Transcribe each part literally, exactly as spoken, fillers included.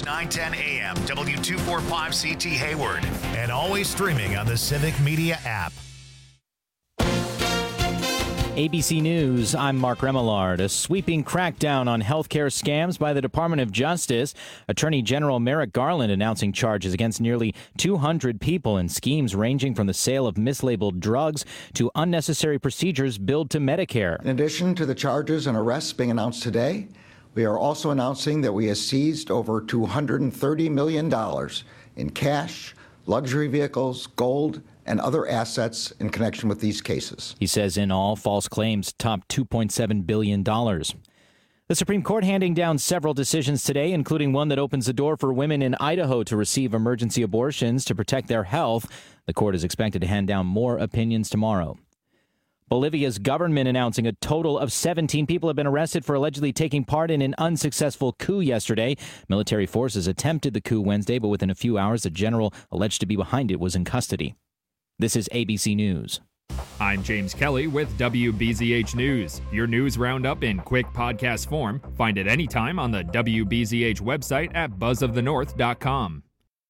H nine ten A M, W two forty-five C T Hayward, and always streaming on the Civic Media app. A B C News, I'm Mark Remillard. A sweeping crackdown on healthcare scams by the Department of Justice. Attorney General Merrick Garland announcing charges against nearly two hundred people in schemes ranging from the sale of mislabeled drugs to unnecessary procedures billed to Medicare. In addition to the charges and arrests being announced today, we are also announcing that we have seized over two hundred thirty million dollars in cash, luxury vehicles, gold, and other assets in connection with these cases. He says in all, false claims topped two point seven billion dollars. The Supreme Court handing down several decisions today, including one that opens the door for women in Idaho to receive emergency abortions to protect their health. The court is expected to hand down more opinions tomorrow. Bolivia's government announcing a total of seventeen people have been arrested for allegedly taking part in an unsuccessful coup yesterday. Military forces attempted the coup Wednesday, but within a few hours, the general alleged to be behind it was in custody. This is A B C News. I'm James Kelly with W B Z H News. Your news roundup in quick podcast form. Find it anytime on the W B Z H website at buzz of the north dot com.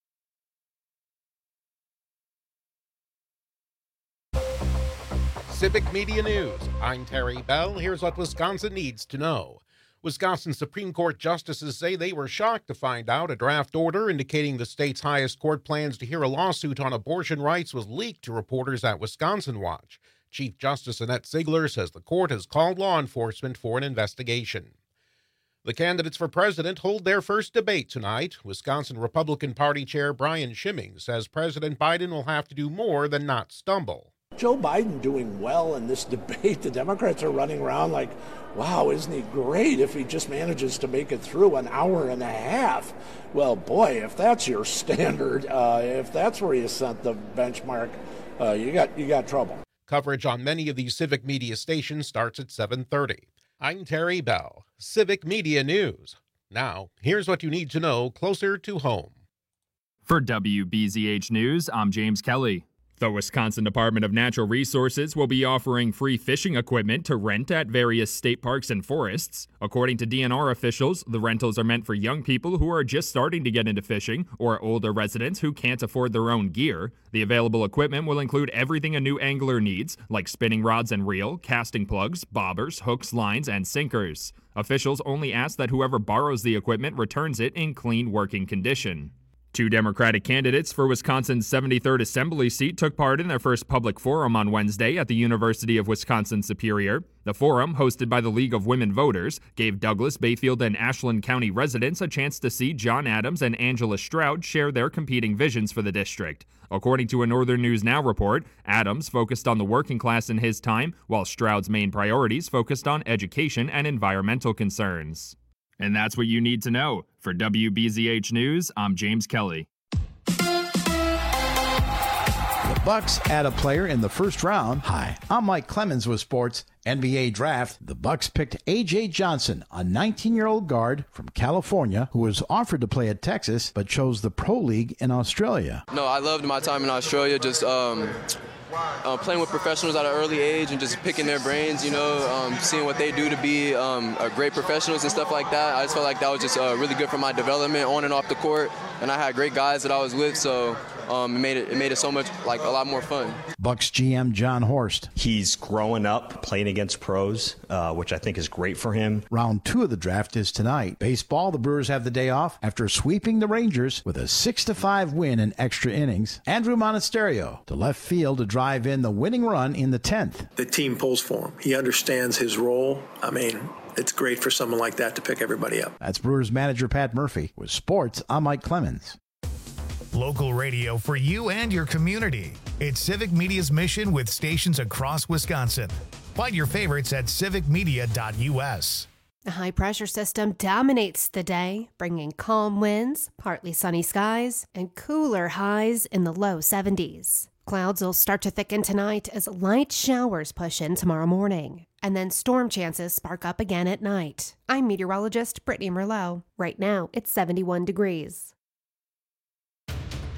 Civic Media News. I'm Terry Bell. Here's what Wisconsin needs to know. Wisconsin Supreme Court justices say they were shocked to find out a draft order indicating the state's highest court plans to hear a lawsuit on abortion rights was leaked to reporters at Wisconsin Watch. Chief Justice Annette Ziegler says the court has called law enforcement for an investigation. The candidates for president hold their first debate tonight. Wisconsin Republican Party Chair Brian Schimming says President Biden will have to do more than not stumble. Joe Biden doing well in this debate. The Democrats are running around like, wow, isn't he great if he just manages to make it through an hour and a half? Well, boy, if that's your standard, uh, if that's where you set the benchmark, uh, you got you got trouble. Coverage on many of these Civic Media stations starts at seven thirty. I'm Terry Bell, Civic Media News. Now, here's what you need to know closer to home. For W B Z H News, I'm James Kelly. The Wisconsin Department of Natural Resources will be offering free fishing equipment to rent at various state parks and forests. According to D N R officials, the rentals are meant for young people who are just starting to get into fishing or older residents who can't afford their own gear. The available equipment will include everything a new angler needs, like spinning rods and reel, casting plugs, bobbers, hooks, lines, and sinkers. Officials only ask that whoever borrows the equipment returns it in clean working condition. Two Democratic candidates for Wisconsin's seventy-third Assembly seat took part in their first public forum on Wednesday at the University of Wisconsin-Superior. The forum, hosted by the League of Women Voters, gave Douglas, Bayfield, and Ashland County residents a chance to see John Adams and Angela Stroud share their competing visions for the district. According to a Northern News Now report, Adams focused on the working class in his time, while Stroud's main priorities focused on education and environmental concerns. And that's what you need to know. For W B Z H News, I'm James Kelly. The Bucks add a player in the first round. Hi, I'm Mike Clemens with Sports. N B A Draft. The Bucks picked A J Johnson, a nineteen-year-old guard from California who was offered to play at Texas but chose the Pro League in Australia. No, I loved my time in Australia, just um, uh, playing with professionals at an early age and just picking their brains, you know, um, seeing what they do to be um, uh, great professionals and stuff like that. I just felt like that was just uh, really good for my development on and off the court, and I had great guys that I was with, so um, it made it, it made it so much, like, a lot more fun. Bucks G M John Horst. He's growing up playing against pros, uh, which I think is great for him. Round two of the draft is tonight. Baseball, the Brewers have the day off after sweeping the Rangers with a six to five win in extra innings. Andrew Monasterio to left field to drive in the winning run in the tenth. The team pulls for him. He understands his role. I mean, it's great for someone like that to pick everybody up. That's Brewers manager Pat Murphy. With sports, I'm Mike Clemens. Local radio for you and your community. It's Civic Media's mission with stations across Wisconsin. Find your favorites at civic media dot u s. A high-pressure system dominates the day, bringing calm winds, partly sunny skies, and cooler highs in the low seventies. Clouds will start to thicken tonight as light showers push in tomorrow morning, and then storm chances spark up again at night. I'm meteorologist Brittany Merlot. Right now, it's seventy-one degrees.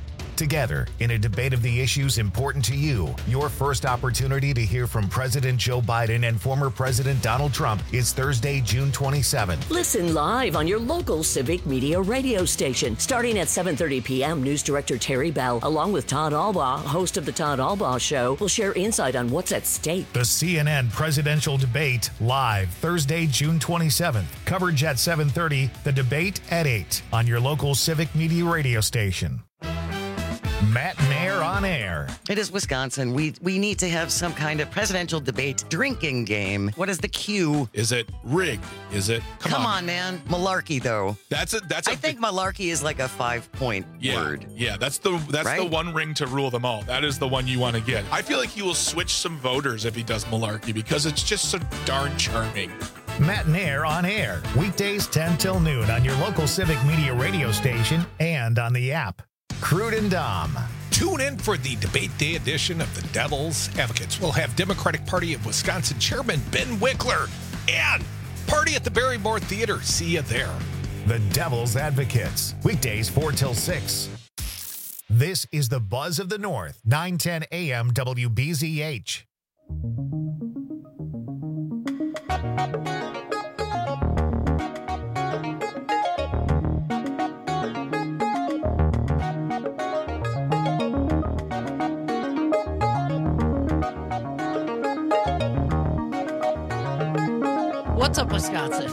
together in a debate of the issues important to you. Your first opportunity to hear from President Joe Biden and former President Donald Trump is Thursday, June twenty-seventh. Listen live on your local Civic Media radio station. Starting at seven thirty p.m., News Director Terry Bell, along with Todd Albaugh, host of The Todd Albaugh Show, will share insight on what's at stake. The C N N presidential debate live Thursday, June twenty-seventh. Coverage at seven thirty, the debate at eight on your local Civic Media radio station. Matt Nair on air. It is Wisconsin. We we need to have some kind of presidential debate drinking game. What is the cue? Is it rigged? Is it? Come, come on. on, man. Malarkey, though. That's a that's. A I think malarkey is like a five point yeah, word. Yeah, that's the that's right? the one ring to rule them all. That is the one you want to get. I feel like he will switch some voters if he does malarkey because it's just so darn charming. Matt Nair on air. Weekdays ten till noon on your local Civic Media radio station and on the app. Crude and Dom. Tune in for the Debate Day edition of the Devil's Advocates. We'll have Democratic Party of Wisconsin Chairman Ben Winkler and Party at the Barrymore Theater. See you there. The Devil's Advocates. Weekdays four till six. This is the Buzz of the North, nine ten a.m. W B Z H. What's up, Wisconsin?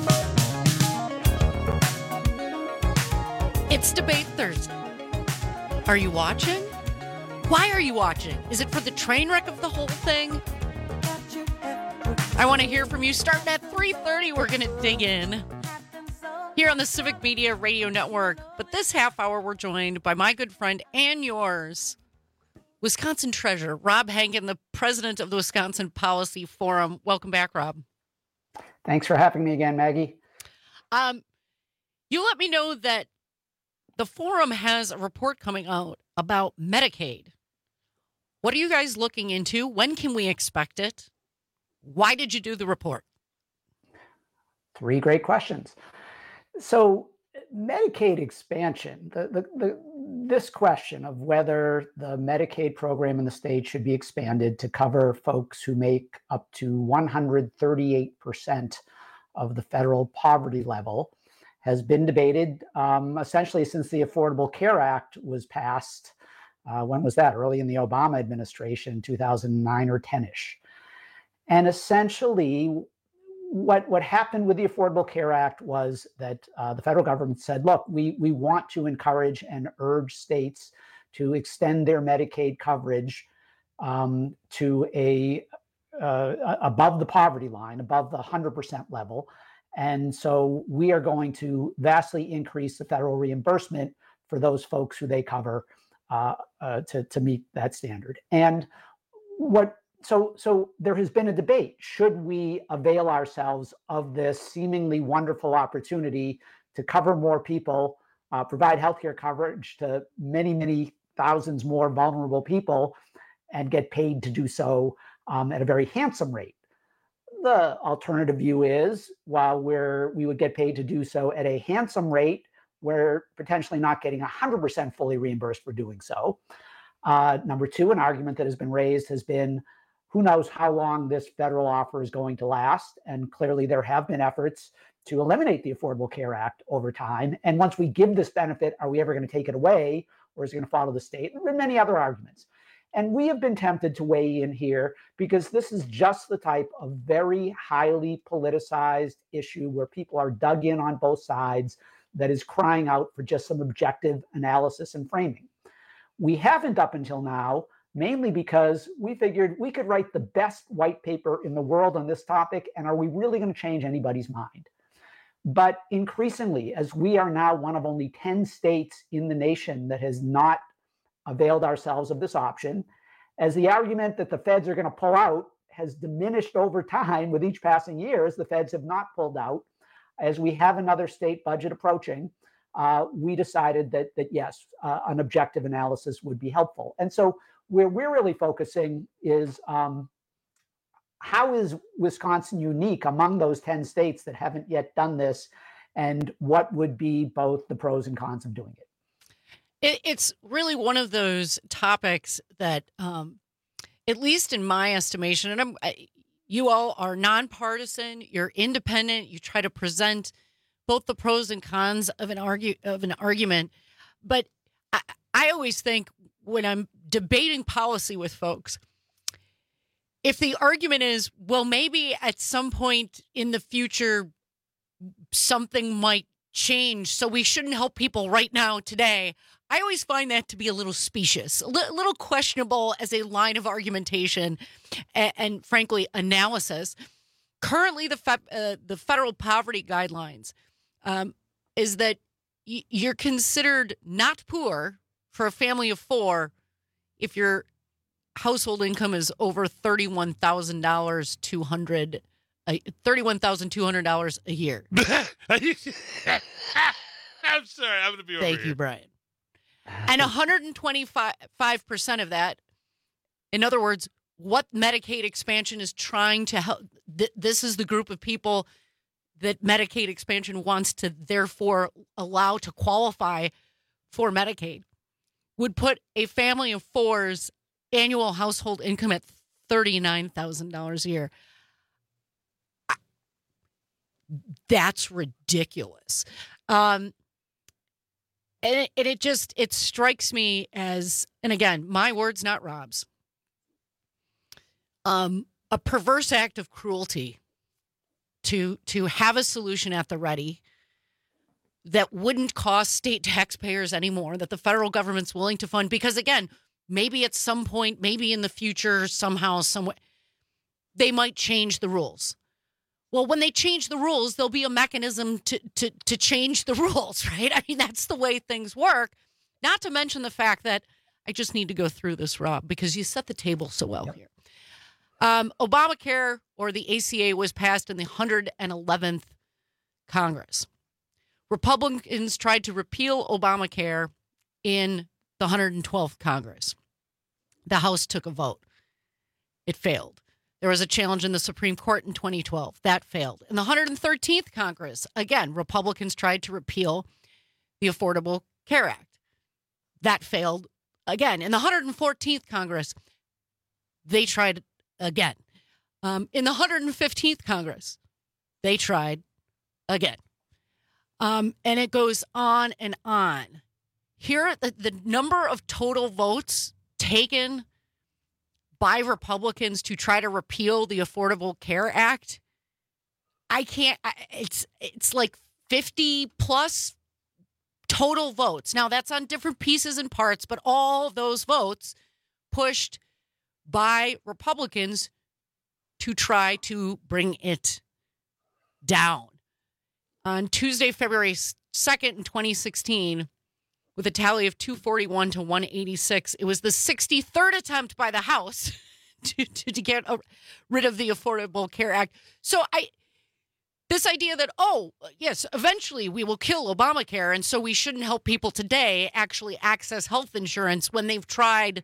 It's Debate Thursday. Are you watching? Why are you watching? Is it for the train wreck of the whole thing? I want to hear from you. Starting at three thirty, we're going to dig in here on the Civic Media Radio Network. But this half hour, we're joined by my good friend and yours, Wisconsin Treasurer Rob Henkin, the president of the Wisconsin Policy Forum. Welcome back, Rob. Thanks for having me again, Maggie. Um, you let me know that the forum has a report coming out about Medicaid. What are you guys looking into? When can we expect it? Why did you do the report? Three great questions. So Medicaid expansion, the, the, the, this question of whether the Medicaid program in the state should be expanded to cover folks who make up to one hundred thirty-eight percent of the federal poverty level has been debated um, essentially since the Affordable Care Act was passed. Uh, when was that? Early in the Obama administration, two thousand nine or ten-ish. And essentially, what, what happened with the Affordable Care Act was that uh, the federal government said, look, we, we want to encourage and urge states to extend their Medicaid coverage um, to a uh, above the poverty line, above the one hundred percent level. And so we are going to vastly increase the federal reimbursement for those folks who they cover uh, uh, to, to meet that standard. And what So, so there has been a debate. Should we avail ourselves of this seemingly wonderful opportunity to cover more people, uh, provide healthcare coverage to many, many thousands more vulnerable people, and get paid to do so um, at a very handsome rate? The alternative view is, while we're we would get paid to do so at a handsome rate, we're potentially not getting one hundred percent fully reimbursed for doing so. Uh, number two, an argument that has been raised has been, who knows how long this federal offer is going to last? And clearly there have been efforts to eliminate the Affordable Care Act over time. And once we give this benefit, are we ever going to take it away, or is it going to follow the state? There have been many other arguments. And we have been tempted to weigh in here because this is just the type of very highly politicized issue where people are dug in on both sides that is crying out for just some objective analysis and framing. We haven't up until now, mainly because we figured we could write the best white paper in the world on this topic, and are we really going to change anybody's mind? But increasingly, as we are now one of only ten states in the nation that has not availed ourselves of this option, as the argument that the feds are going to pull out has diminished over time with each passing year, as the feds have not pulled out, as we have another state budget approaching, uh, we decided that, that yes, uh, an objective analysis would be helpful. And so where we're really focusing is um, how is Wisconsin unique among those ten states that haven't yet done this, and what would be both the pros and cons of doing it? It, it's really one of those topics that, um, at least in my estimation, and I'm, I, you all are nonpartisan, you're independent, you try to present both the pros and cons of an argue of an argument. But I, I always think when I'm debating policy with folks, if the argument is, well, maybe at some point in the future, something might change, so we shouldn't help people right now today, I always find that to be a little specious, a li- little questionable as a line of argumentation and, and frankly, analysis. Currently, the fe- uh, the federal poverty guidelines um, is that y- you're considered not poor for a family of four if your household income is over thirty-one thousand dollars, two hundred uh, thirty-one thousand two hundred dollars a year. I'm sorry, I'm going to be over Thank here. you, Brian. And one hundred twenty-five percent of that, in other words, what Medicaid expansion is trying to help, th- this is the group of people that Medicaid expansion wants to therefore allow to qualify for Medicaid, would put a family of four's annual household income at thirty-nine thousand dollars a year. That's ridiculous. Um, and, it, and it just, it strikes me as, and again, my words, not Rob's, um, a perverse act of cruelty to, to have a solution at the ready that wouldn't cost state taxpayers anymore, that the federal government's willing to fund. Because again, maybe at some point, maybe in the future, somehow, somewhere, they might change the rules. Well, when they change the rules, there'll be a mechanism to, to, to change the rules, right? I mean, that's the way things work. Not to mention the fact that I just need to go through this, Rob, because you set the table so well yep. here. Um, Obamacare, or the A C A, was passed in the one hundred eleventh Congress. Republicans tried to repeal Obamacare in the one hundred twelfth Congress. The House took a vote. It failed. There was a challenge in the Supreme Court in twenty twelve. That failed. In the one hundred thirteenth Congress, again, Republicans tried to repeal the Affordable Care Act. That failed again. In the one hundred fourteenth Congress, they tried again. Um, in the one hundred fifteenth Congress, they tried again. Um, and it goes on and on. Here, the, the number of total votes taken by Republicans to try to repeal the Affordable Care Act, I can't, it's it's like fifty plus total votes. Now, that's on different pieces and parts, but all of those votes pushed by Republicans to try to bring it down. On Tuesday, February second in twenty sixteen, with a tally of two forty-one to one eighty-six, it was the sixty-third attempt by the House to, to, to get rid of the Affordable Care Act. So I, this idea that, oh, yes, eventually we will kill Obamacare, and so we shouldn't help people today actually access health insurance when they've tried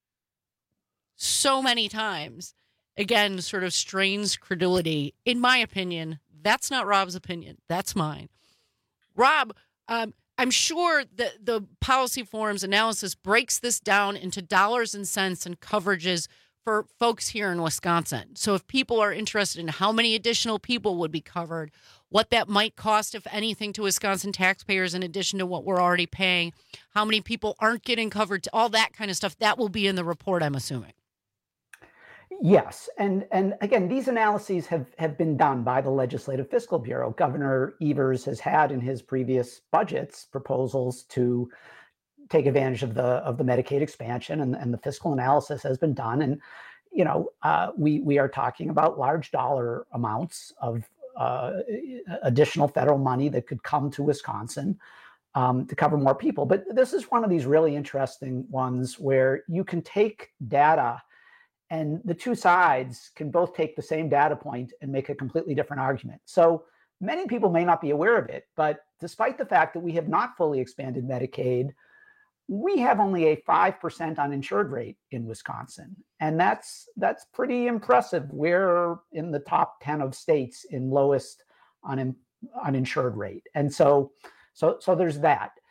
so many times, again, sort of strains credulity. In my opinion, that's not Rob's opinion. That's mine. Rob, um, I'm sure that the policy forums analysis breaks this down into dollars and cents and coverages for folks here in Wisconsin. So if people are interested in how many additional people would be covered, what that might cost, if anything, to Wisconsin taxpayers in addition to what we're already paying, how many people aren't getting covered, all that kind of stuff, that will be in the report, I'm assuming. Yes. And and again, these analyses have, have been done by the Legislative Fiscal Bureau. Governor Evers has had in his previous budgets proposals to take advantage of the of the Medicaid expansion, and, and the fiscal analysis has been done. And, you know, uh, we, we are talking about large dollar amounts of uh, additional federal money that could come to Wisconsin um, to cover more people. But this is one of these really interesting ones where you can take data, and the two sides can both take the same data point and make a completely different argument. So many people may not be aware of it, but despite the fact that we have not fully expanded Medicaid, we have only a five percent uninsured rate in Wisconsin. And that's that's pretty impressive. We're in the top ten of states in lowest un, uninsured rate. And so, so, so there's that.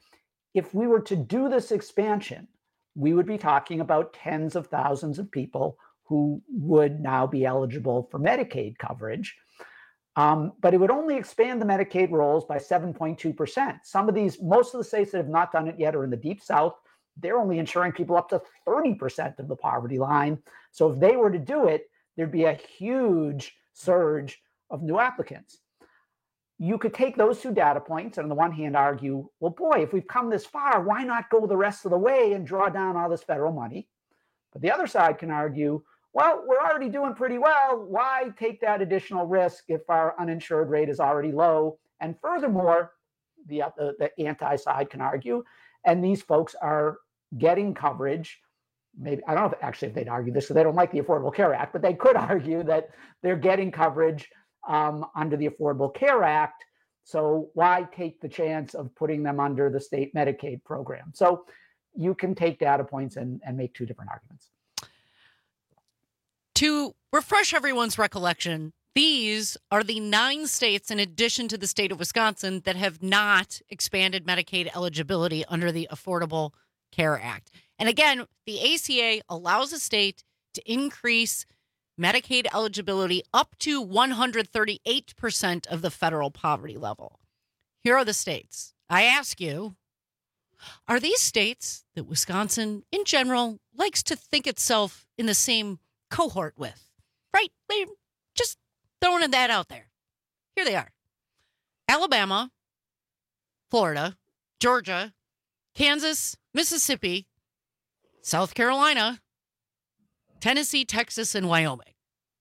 if we were to do this expansion, we would be talking about tens of thousands of people who would now be eligible for Medicaid coverage. Um, but it would only expand the Medicaid rolls by seven point two percent. Some of these, most of the states that have not done it yet are in the Deep South. They're only insuring people up to thirty percent of the poverty line. So if they were to do it, there'd be a huge surge of new applicants. You could take those two data points and on the one hand argue, well, boy, if we've come this far, why not go the rest of the way and draw down all this federal money? But the other side can argue, well, we're already doing pretty well. Why take that additional risk if our uninsured rate is already low? And furthermore, the, the, the anti-side can argue, and these folks are getting coverage. Maybe, I don't know if actually if they'd argue this because they don't like the Affordable Care Act, but they could argue that they're getting coverage um, under the Affordable Care Act. So why take the chance of putting them under the state Medicaid program? So you can take data points and, and make two different arguments. To refresh everyone's recollection, these are the nine states, in addition to the state of Wisconsin, that have not expanded Medicaid eligibility under the Affordable Care Act. And again, the A C A allows a state to increase Medicaid eligibility up to one hundred thirty-eight percent of the federal poverty level. Here are the states. I ask you, are these states that Wisconsin, in general, likes to think itself in the same cohort with? Right? They're just throwing that out there. Here they are. Alabama, Florida, Georgia, Kansas, Mississippi, South Carolina, Tennessee, Texas, and Wyoming.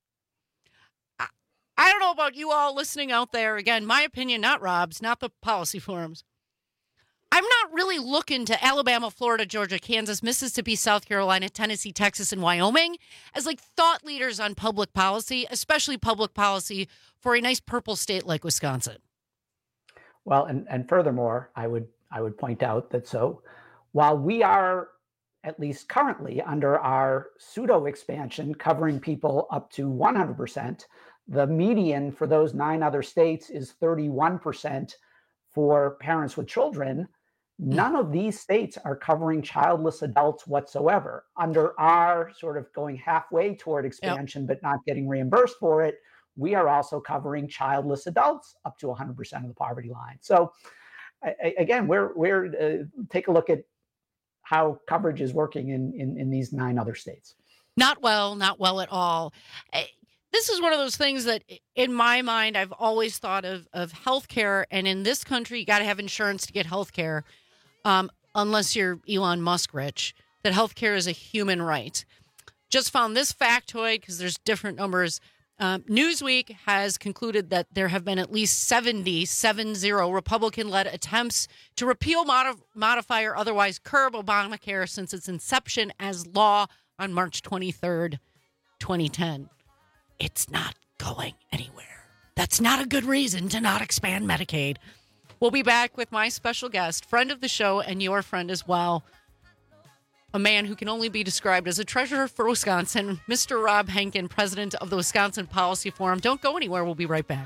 I, I don't know about you all listening out there. Again, my opinion, not Rob's, not the policy forums. I'm not really looking to Alabama, Florida, Georgia, Kansas, Mississippi, South Carolina, Tennessee, Texas, and Wyoming as like thought leaders on public policy, especially public policy for a nice purple state like Wisconsin. Well, and, and furthermore, I would I would point out that so while we are at least currently under our pseudo expansion covering people up to one hundred percent, the median for those nine other states is thirty-one percent for parents with children. None of these states are covering childless adults whatsoever. Under our sort of going halfway toward expansion, yep. but not getting reimbursed for it, we are also covering childless adults up to one hundred percent of the poverty line. So I, again, we're we're uh, take a look at how coverage is working in, in, in these nine other states. Not well, not well at all. This is one of those things that, in my mind, I've always thought of, of healthcare. And in this country, you got to have insurance to get healthcare, um, unless you're Elon Musk rich, that healthcare is a human right. Just found this factoid because there's different numbers. Um, Newsweek has concluded that there have been at least seventy, seven zero Republican-led attempts to repeal, modif- modify, or otherwise curb Obamacare since its inception as law on March twenty-third, twenty ten. It's not going anywhere. That's not a good reason to not expand Medicaid. We'll be back with my special guest, friend of the show and your friend as well, a man who can only be described as a treasurer for Wisconsin, Mister Rob Henkin, president of the Wisconsin Policy Forum. Don't go anywhere. We'll be right back.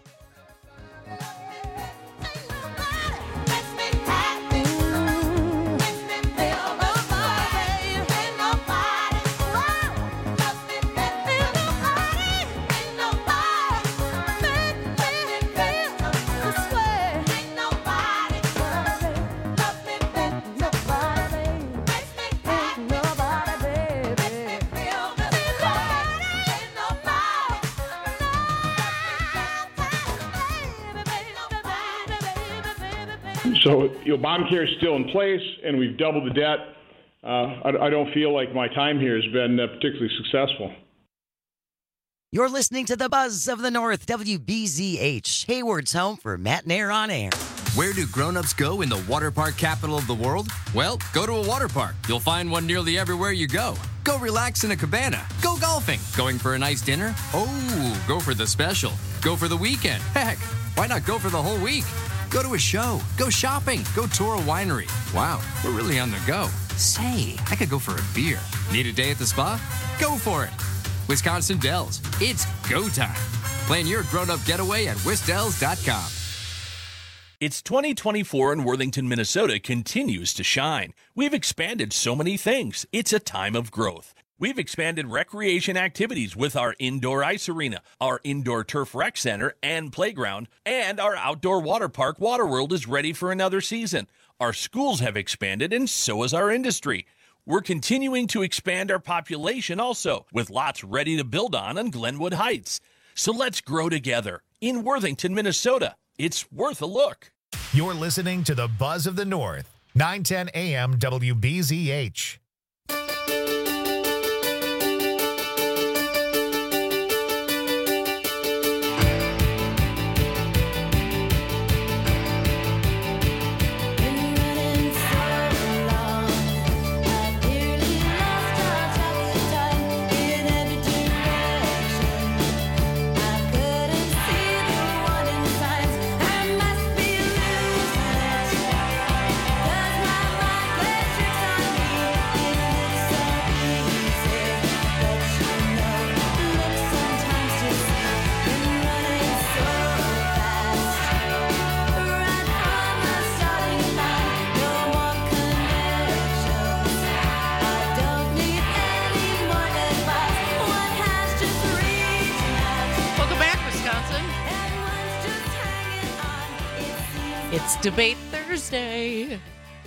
So Obamacare is still in place, and we've doubled the debt. Uh, I, I don't feel like my time here has been uh, particularly successful. You're listening to the Buzz of the North, W B Z H, Hayward's home for Matt and Air on Air. Where do grown-ups go in the water park capital of the world? Well, go to a water park. You'll find one nearly everywhere you go. Go relax in a cabana. Go golfing. Going for a nice dinner? Oh, go for the special. Go for the weekend. Heck, why not go for the whole week? Go to a show. Go shopping. Go tour a winery. Wow, we're really on the go. Say, I could go for a beer. Need a day at the spa? Go for it. Wisconsin Dells. It's go time. Plan your grown-up getaway at wisdells dot com. It's twenty twenty-four and Worthington, Minnesota continues to shine. We've expanded so many things. It's a time of growth. We've expanded recreation activities with our indoor ice arena, our indoor turf rec center and playground, and our outdoor water park Waterworld is ready for another season. Our schools have expanded and so has our industry. We're continuing to expand our population also, with lots ready to build on on Glenwood Heights. So let's grow together in Worthington, Minnesota. It's worth a look. You're listening to the Buzz of the North, nine ten A M W B Z H. It's Debate Thursday.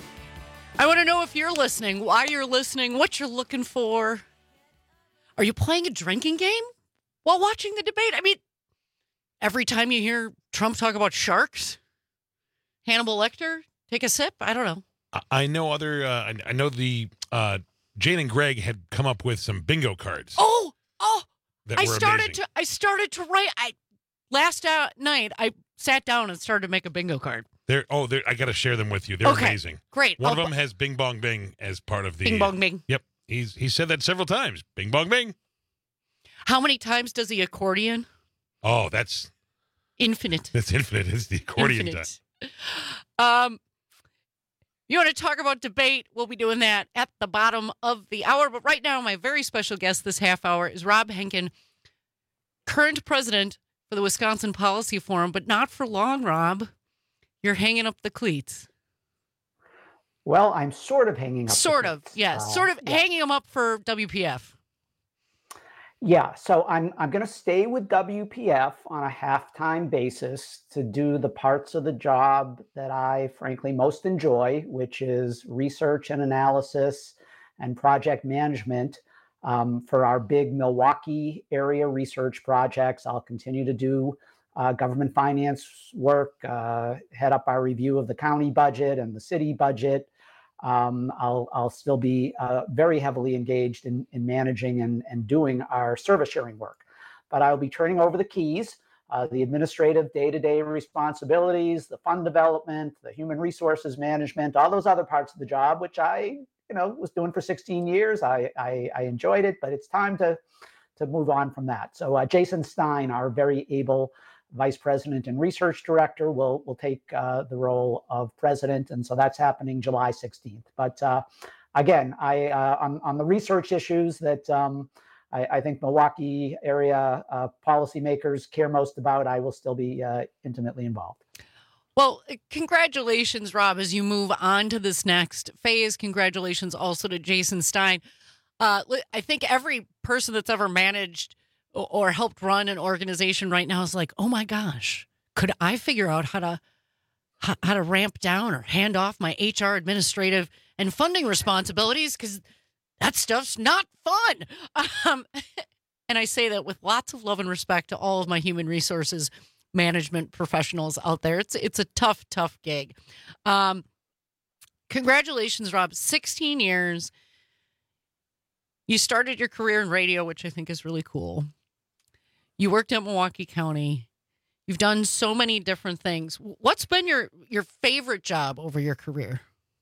I want to know if you're listening, why you're listening, what you're looking for. Are you playing a drinking game while watching the debate? I mean, every time you hear Trump talk about sharks, Hannibal Lecter, take a sip. I don't know. I know other, uh, I know the, uh, Jane and Greg had come up with some bingo cards. Oh, oh, that I were started amazing. to, I started to write. I last uh, night, I sat down and started to make a bingo card. They're, oh, they're, I got to share them with you. They're Okay, amazing. great. One I'll- of them has Bing Bong Bing as part of the. Bing Bong Bing. Yep. He's he said that several times. Bing Bong Bing. How many times does the accordion? Oh, that's Infinite. that's infinite. It's the accordion Infinite. time. Um, you want to talk about debate? We'll be doing that at the bottom of the hour. But right now, my very special guest this half hour is Rob Henkin, current president for the Wisconsin Policy Forum, but not for long, Rob. You're hanging up the cleats. Well, I'm sort of hanging up. the Sort of, cleats. yes. Uh, sort of yeah. hanging them up for W P F. Yeah, so I'm I'm going to stay with W P F on a half-time basis to do the parts of the job that I frankly most enjoy, which is research and analysis and project management um, for our big Milwaukee area research projects. I'll continue to do uh, government finance work, uh, head up our review of the county budget and the city budget. Um, I'll, I'll still be uh, very heavily engaged in, in managing and, and doing our service sharing work. But I'll be turning over the keys, uh, the administrative day-to-day responsibilities, the fund development, the human resources management, all those other parts of the job, which I you know, was doing for sixteen years. I, I, I enjoyed it, but it's time to, to move on from that. So uh, Jason Stein, our very able vice president and research director, will will take uh, the role of president, and so that's happening July sixteenth. But uh, again, I uh, on on the research issues that um, I, I think Milwaukee area uh, policymakers care most about, I will still be uh, intimately involved. Well, congratulations, Rob, as you move on to this next phase. Congratulations also to Jason Stein. Uh, I think every person that's ever managed or helped run an organization right now is like, oh my gosh, could I figure out how to how, how to ramp down or hand off my H R administrative and funding responsibilities? Because that stuff's not fun. Um, and I say that with lots of love and respect to all of my human resources management professionals out there. It's it's a tough, tough gig. Um, congratulations, Rob. sixteen years. You started your career in radio, which I think is really cool. You worked at Milwaukee County. You've done so many different things. What's been your, your favorite job over your career?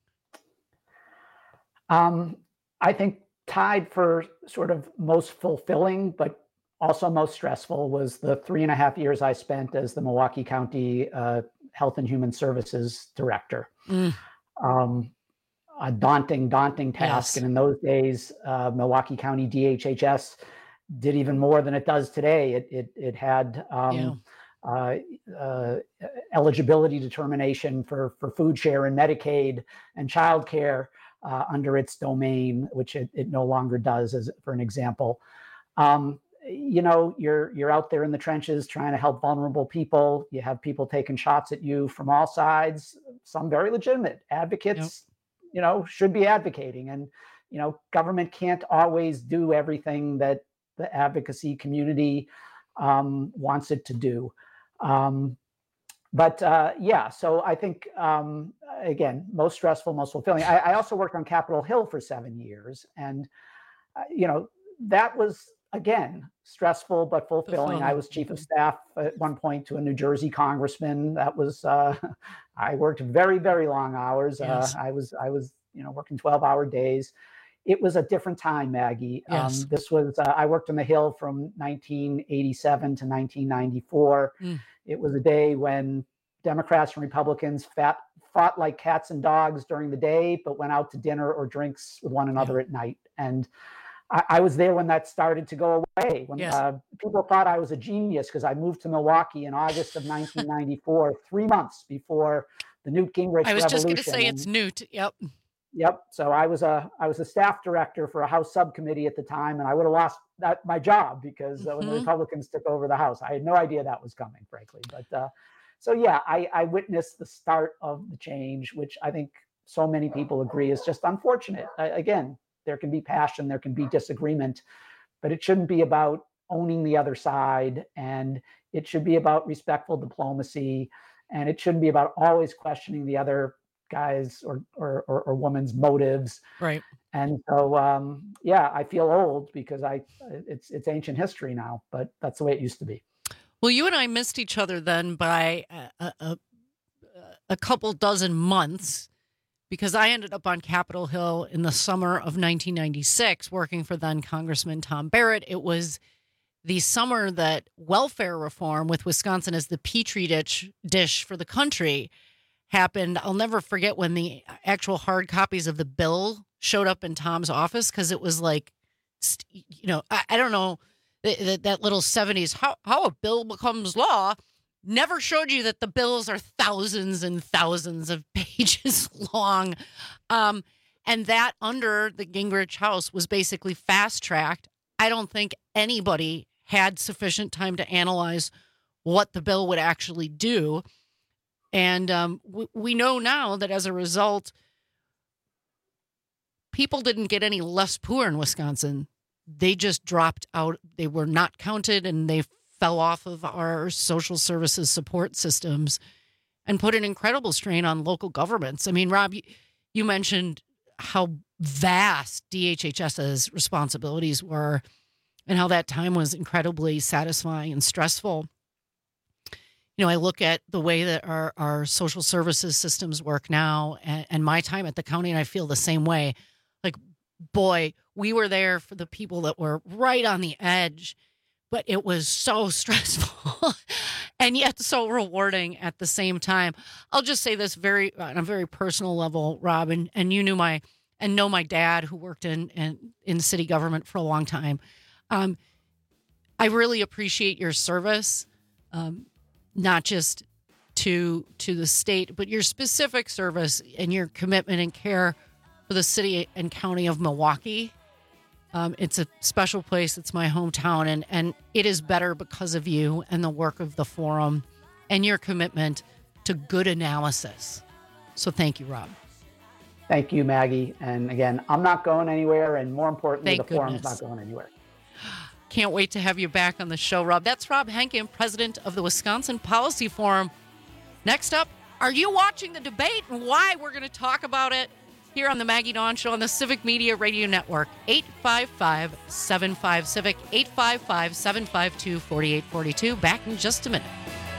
Um, I think tied for sort of most fulfilling, but also most stressful, was the three and a half years I spent as the Milwaukee County uh, Health and Human Services Director. Mm. Um, a daunting, daunting task. Yes. And in those days, uh, Milwaukee County D H H S did even more than it does today. It it, it had um, Yeah. uh, uh, eligibility determination for, for food share and Medicaid and childcare uh, under its domain, which it, it no longer does, as for an example. Um, you know, you're you're out there in the trenches trying to help vulnerable people. You have people taking shots at you from all sides, some very legitimate advocates, yep. you know, should be advocating. And, you know, government can't always do everything that the advocacy community um, wants it to do. Um, but uh, yeah, so I think, um, again, most stressful, most fulfilling. I, I also worked on Capitol Hill for seven years. And, uh, you know, that was, again, stressful but fulfilling. I was chief of staff at one point to a New Jersey congressman. That was, uh, I worked very, very long hours. Yes. Uh, I was, I was, you know, working twelve hour days. It was a different time, Maggie. Yes. Um, this was, uh, I worked on the Hill from nineteen eighty-seven to nineteen ninety-four. Mm. It was a day when Democrats and Republicans fat, fought like cats and dogs during the day, but went out to dinner or drinks with one another yeah. at night. And I, I was there when that started to go away. When yes. uh, people thought I was a genius because I moved to Milwaukee in August of nineteen ninety-four, three months before the Newt Gingrich I was revolution. just going to say and, it's Newt. Yep. Yep. So I was a I was a staff director for a House subcommittee at the time, and I would have lost that my job because mm-hmm. uh, when the Republicans took over the House, I had no idea that was coming, frankly. But uh, so yeah, I, I witnessed the start of the change, which I think so many people agree is just unfortunate. I, again, there can be passion, there can be disagreement, but it shouldn't be about owning the other side, and it should be about respectful diplomacy, and it shouldn't be about always questioning the other guy's or, or, or, or woman's motives. Right. And so, um, yeah, I feel old because I, it's, it's ancient history now, but that's the way it used to be. Well, you and I missed each other then by a, a, a couple dozen months because I ended up on Capitol Hill in the summer of nineteen ninety-six, working for then Congressman Tom Barrett. It was the summer that welfare reform with Wisconsin as the petri dish, dish for the country happened. I'll never forget when the actual hard copies of the bill showed up in Tom's office because it was like, you know, I, I don't know, that, that little seventies, how, how a bill becomes law, never showed you that the bills are thousands and thousands of pages long. Um, and that under the Gingrich House was basically fast-tracked. I don't think anybody had sufficient time to analyze what the bill would actually do. And um, we, we know now that as a result, people didn't get any less poor in Wisconsin. They just dropped out. They were not counted, and they fell off of our social services support systems and put an incredible strain on local governments. I mean, Rob, you, you mentioned how vast DHHS's responsibilities were and how that time was incredibly satisfying and stressful. You know, I look at the way that our, our social services systems work now and, and my time at the county, and I feel the same way. Like, boy, we were there for the people that were right on the edge, but it was so stressful and yet so rewarding at the same time. I'll just say this very on a very personal level, Rob, and, and you knew my and know my dad who worked in, in, in city government for a long time. Um, I really appreciate your service. Um, not just to to the state, but your specific service and your commitment and care for the city and county of Milwaukee. Um, it's a special place. It's my hometown, and, and it is better because of you and the work of the forum and your commitment to good analysis. So thank you, Rob. Thank you, Maggie. And again, I'm not going anywhere, and more importantly, Thank the forum's goodness. not going anywhere. Can't wait to have you back on the show, Rob. That's Rob Henkin, president of the Wisconsin Policy Forum. Next up, are you watching the debate and why? We're going to talk about it here on the Maggie Dawn Show on the Civic Media Radio Network. eight five five, seven five, CIVIC, eight five five, seven five two, four eight four two. Back in just a minute.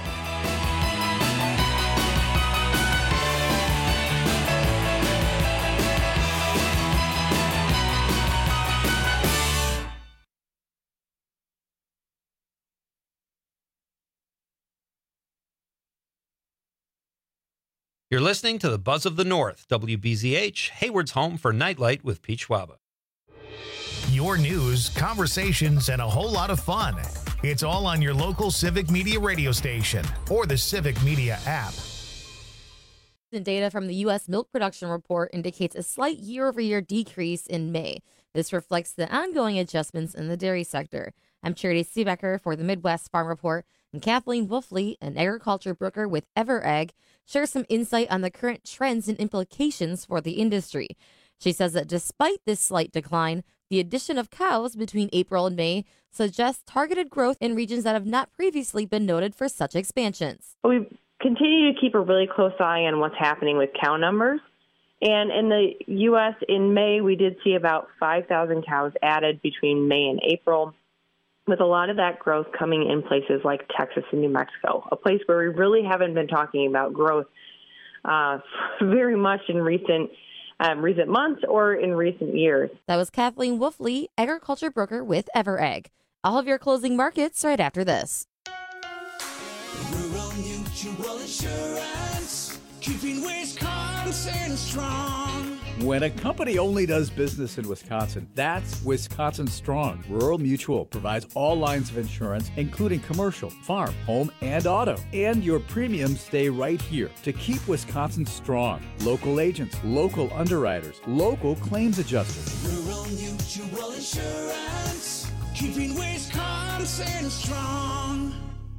You're listening to the Buzz of the North, W B Z H, Hayward's home for Nightlight with Pete Schwaba. Your news, conversations, and a whole lot of fun. It's all on your local Civic Media radio station or the Civic Media app. Data from the U S Milk Production Report indicates a slight year-over-year decrease in May. This reflects the ongoing adjustments in the dairy sector. I'm Charity Seebecker for the Midwest Farm Report, and Kathleen Wolfley, an agriculture broker with EverEgg, shares some insight on the current trends and implications for the industry. She says that despite this slight decline, the addition of cows between April and May suggests targeted growth in regions that have not previously been noted for such expansions. We continue to keep a really close eye on what's happening with cow numbers. And in the U S in May, we did see about five thousand cows added between May and April, with a lot of that growth coming in places like Texas and New Mexico, a place where we really haven't been talking about growth uh, very much in recent um, recent months or in recent years. That was Kathleen Wolfley, agriculture broker with EverEgg. All of your closing markets right after this. Rural Mutual Insurance, keeping Wisconsin strong. When a company only does business in Wisconsin, that's Wisconsin Strong. Rural Mutual provides all lines of insurance, including commercial, farm, home, and auto. And your premiums stay right here to keep Wisconsin strong. Local agents, local underwriters, local claims adjusters. Rural Mutual Insurance, keeping Wisconsin strong.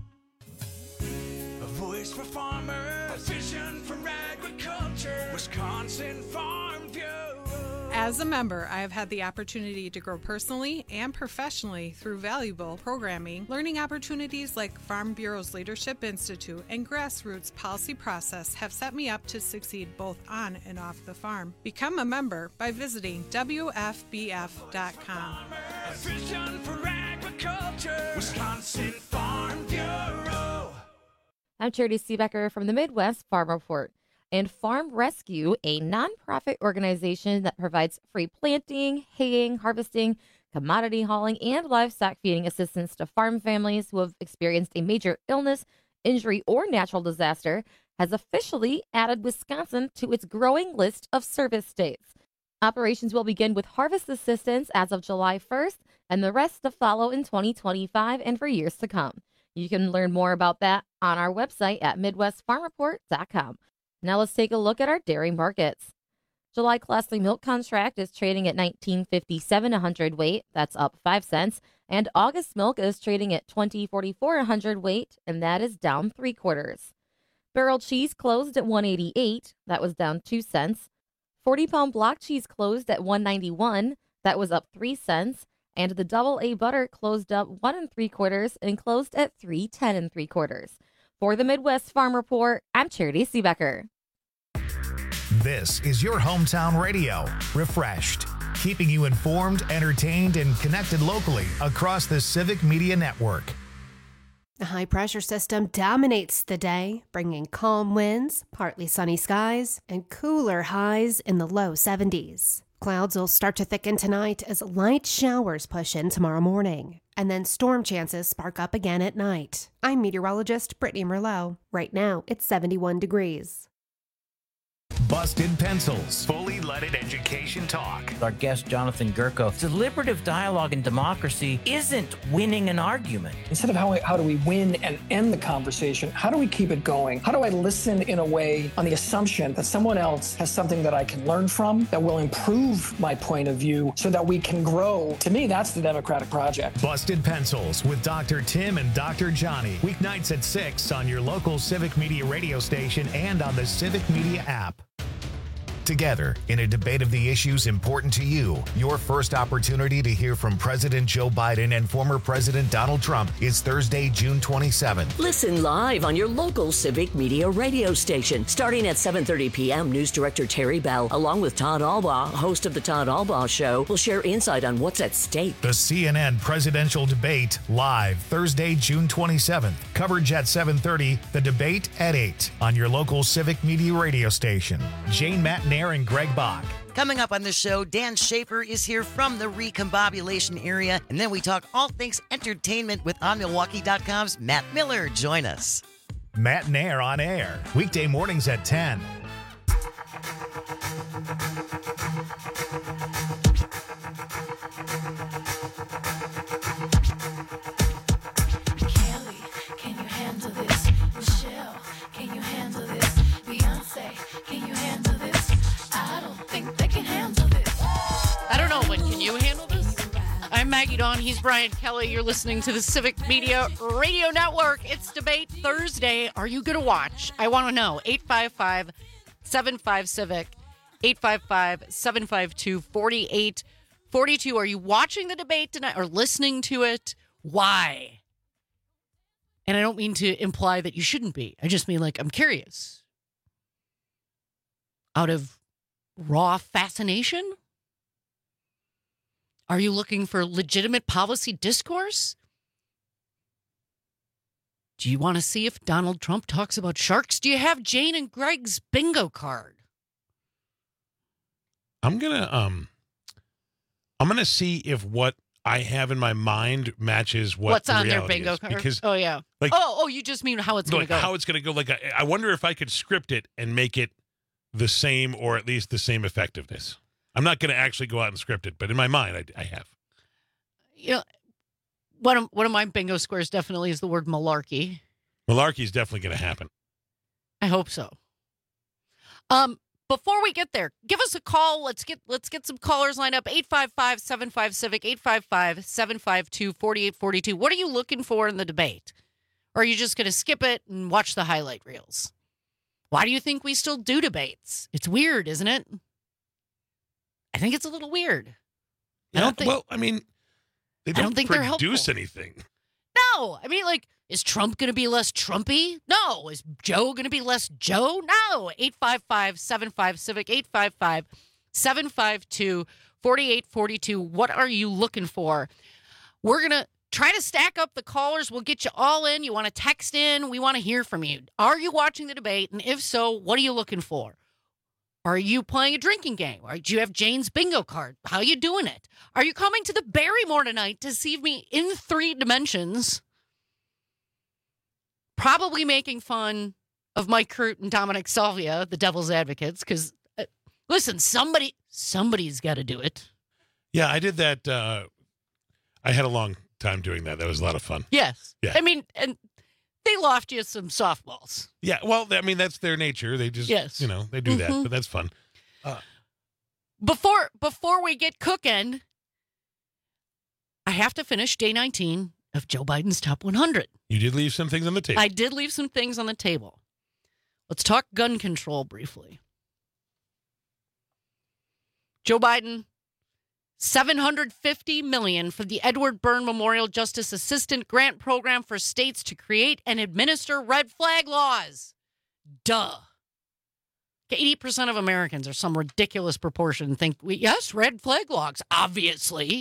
A voice for farmers, a vision for agriculture, Wisconsin Farm Bureau. As a member, I have had the opportunity to grow personally and professionally through valuable programming. Learning opportunities like Farm Bureau's Leadership Institute and Grassroots Policy Process have set me up to succeed both on and off the farm. Become a member by visiting W F B F dot com. A vision for agriculture, Wisconsin Farm Bureau. I'm Charity Seebecker from the Midwest Farm Report. And Farm Rescue, a nonprofit organization that provides free planting, haying, harvesting, commodity hauling, and livestock feeding assistance to farm families who have experienced a major illness, injury, or natural disaster, has officially added Wisconsin to its growing list of service states. Operations will begin with harvest assistance as of July first, and the rest to follow in twenty twenty-five and for years to come. You can learn more about that on our website at midwest farm report dot com. Now let's take a look at our dairy markets. July Class three milk contract is trading at nineteen fifty-seven a hundredweight, that's up five cents, and August milk is trading at twenty forty-four a hundredweight, and that is down three quarters. Barrel cheese closed at one eighty-eight, that was down two cents. forty pound block cheese closed at one ninety-one, that was up three cents, and the double A butter closed up one and three quarters and closed at three ten and three quarters. For the Midwest Farm Report, I'm Charity Seebecker. This is your hometown radio, refreshed, keeping you informed, entertained, and connected locally across the Civic Media Network. A high-pressure system dominates the day, bringing calm winds, partly sunny skies, and cooler highs in the low seventies. Clouds will start to thicken tonight as light showers push in tomorrow morning, and then storm chances spark up again at night. I'm meteorologist Brittany Merlot. Right now, it's seventy-one degrees. Busted Pencils, fully leaded education talk. Our guest, Jonathan Gurko, deliberative dialogue in democracy isn't winning an argument. Instead of how, how do we win and end the conversation, how do we keep it going? How do I listen in a way on the assumption that someone else has something that I can learn from, that will improve my point of view so that we can grow? To me, that's the democratic project. Busted Pencils with Doctor Tim and Doctor Johnny. Weeknights at six on your local Civic Media radio station and on the Civic Media app. Together, in a debate of the issues important to you, your first opportunity to hear from President Joe Biden and former President Donald Trump is Thursday, June twenty-seventh. Listen live on your local Civic Media radio station. Starting at seven thirty p.m., News Director Terry Bell, along with Todd Albaugh, host of The Todd Albaugh Show, will share insight on what's at stake. The C N N presidential debate, live Thursday, June twenty-seventh. Coverage at seven thirty, the debate at eight on your local Civic Media radio station. Jane Matinee and Greg Bach. Coming up on the show, Dan Schaefer is here from the recombobulation area, and then we talk all things entertainment with on milwaukee dot com's Matt Miller. Join us. Matinee on air, weekday mornings at ten. I'm Maggie Dawn. He's Brian Kelly. You're listening to the Civic Media Radio Network. It's Debate Thursday. Are you going to watch? I want to know. eight five five, seven five, CIVIC. eight five five, seven five two, four eight four two. Are you watching the debate tonight or listening to it? Why? And I don't mean to imply that you shouldn't be. I just mean, like, I'm curious. Out of raw fascination? Are you looking for legitimate policy discourse? Do you want to see if Donald Trump talks about sharks? Do you have Jane and Greg's bingo card? I'm gonna um, I'm gonna see if what I have in my mind matches what What's the on their reality bingo is. card? Because, oh yeah. like, oh, oh, you just mean how it's going like to go? how it's gonna go. Like, I, I wonder if I could script it and make it the same, or at least the same effectiveness. I'm not gonna actually go out and script it, but in my mind, I, I have. You know, one of one of my bingo squares definitely is the word malarkey. Malarkey is definitely going to happen. I hope so. Um, before we get there, give us a call. Let's get let's get some callers lined up. eight five five, seven five, CIVIC, eight five five, seven five two, four eight four two. What are you looking for in the debate? Or are you just going to skip it and watch the highlight reels? Why do you think we still do debates? It's weird, isn't it? I think it's a little weird. Yeah, I don't think. Well, I mean, they don't, I don't think they're produce helpful. anything. No, I mean, like, is Trump going to be less Trumpy? No. Is Joe going to be less Joe? No. eight five five, seven five, CIVIC, eight five five, seven five two, four eight four two. What are you looking for? We're going to try to stack up the callers. We'll get you all in. You want to text in? We want to hear from you. Are you watching the debate? And if so, what are you looking for? Are you playing a drinking game? Or do you have Jane's bingo card? How are you doing it? Are you coming to the Barrymore tonight to see me in three dimensions? Probably making fun of Mike Crute and Dominic Salvia, the devil's advocates, because, uh, listen, somebody, somebody's got to do it. Yeah, I did that. Uh, I had a long time doing that. That was a lot of fun. Yes. Yeah. I mean, and they loft you some softballs. Yeah, well, I mean, that's their nature. They just, Yes. you know, they do that, Mhm. but that's fun. Uh, Before before we get cooking, I have to finish day nineteen of Joe Biden's top one hundred. you did leave some things on the table. I did leave some things on the table. Let's talk gun control briefly. Joe Biden, seven hundred fifty million dollars for the Edward Byrne Memorial Justice Assistant Grant Program for states to create and administer red flag laws. Duh. eighty percent of Americans, or some ridiculous proportion, think, we, yes, red flag laws, obviously.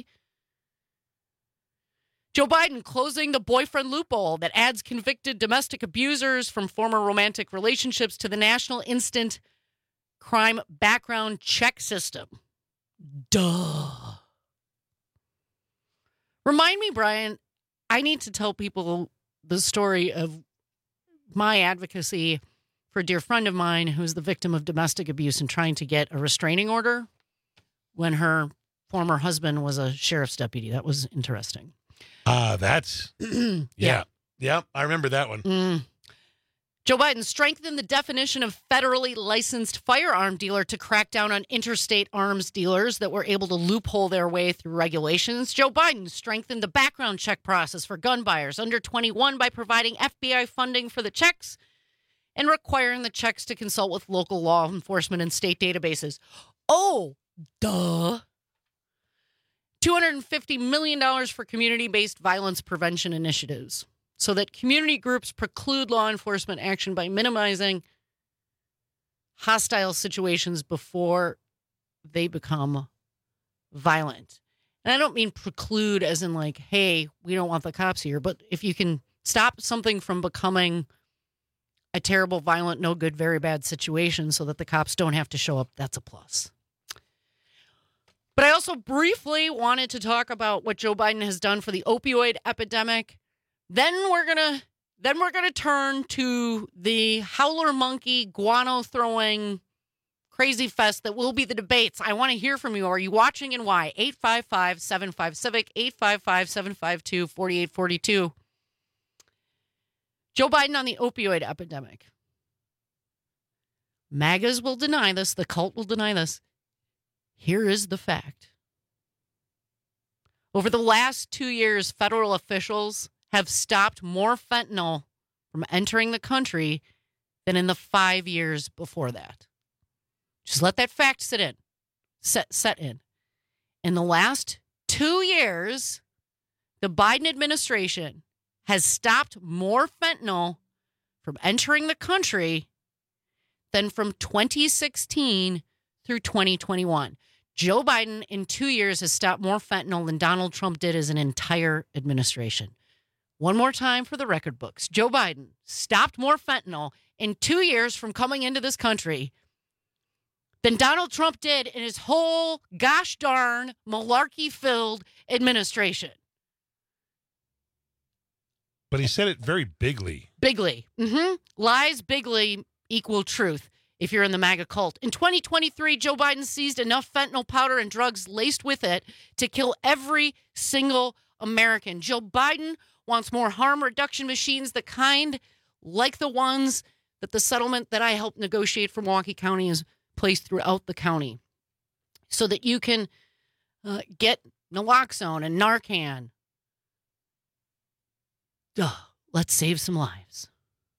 Joe Biden closing the boyfriend loophole that adds convicted domestic abusers from former romantic relationships to the National Instant Crime Background Check System. Duh. Remind me, Brian, I need to tell people the story of my advocacy for a dear friend of mine who's the victim of domestic abuse and trying to get a restraining order when her former husband was a sheriff's deputy. That was interesting. Ah, uh, that's, yeah. yeah. Yeah, I remember that one. Mm. Joe Biden strengthened the definition of federally licensed firearm dealer to crack down on interstate arms dealers that were able to loophole their way through regulations. Joe Biden strengthened the background check process for gun buyers under twenty-one by providing F B I funding for the checks and requiring the checks to consult with local law enforcement and state databases. Oh, duh. two hundred fifty million dollars for community-based violence prevention initiatives so that community groups preclude law enforcement action by minimizing hostile situations before they become violent. And I don't mean preclude as in like, hey, we don't want the cops here, but if you can stop something from becoming a terrible, violent, no good, very bad situation so that the cops don't have to show up, that's a plus. But I also briefly wanted to talk about what Joe Biden has done for the opioid epidemic. Then we're gonna then we're gonna turn to the howler monkey guano throwing crazy fest that will be the debates. I want to hear from you. Are you watching and why? eight five five, seven five, CIVIC, eight five five, seven five two, four eight four two. Joe Biden on the opioid epidemic. MAGAs will deny this. The cult will deny this. Here is the fact. Over the last two years, federal officials have stopped more fentanyl from entering the country than in the five years before that. Just let that fact sit in, set, set in. In the last two years, the Biden administration has stopped more fentanyl from entering the country than from twenty sixteen through twenty twenty-one. Joe Biden in two years has stopped more fentanyl than Donald Trump did as an entire administration. One more time for the record books. Joe Biden stopped more fentanyl in two years from coming into this country than Donald Trump did in his whole gosh darn malarkey-filled administration. But he said it very bigly. Bigly. Mm-hmm. Lies bigly equal truth if you're in the MAGA cult. In twenty twenty-three, Joe Biden seized enough fentanyl powder and drugs laced with it to kill every single American. Joe Biden wants more harm reduction machines, the kind like the ones that the settlement that I helped negotiate for Milwaukee County is placed throughout the county so that you can uh, get naloxone and Narcan. Duh, let's save some lives.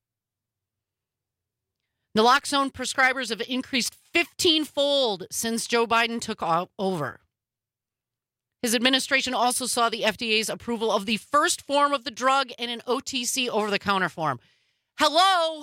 Naloxone prescribers have increased fifteen-fold since Joe Biden took over. His administration also saw the F D A's approval of the first form of the drug in an O T C over-the-counter form. Hello?